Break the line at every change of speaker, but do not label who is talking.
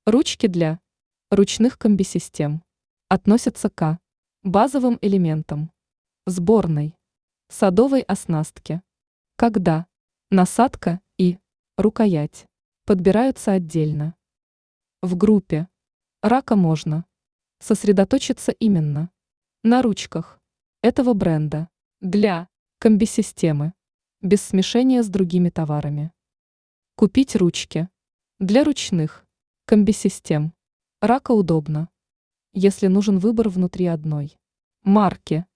Ручки для ручных комбисистем относятся к базовым элементам сборной садовой оснастки, когда насадка и рукоять подбираются отдельно. В группе рака можно сосредоточиться именно на ручках этого бренда для комбисистемы, без смешения с другими товарами. Купить ручки для ручных комбисистем рака удобно, если нужен выбор внутри одной марки.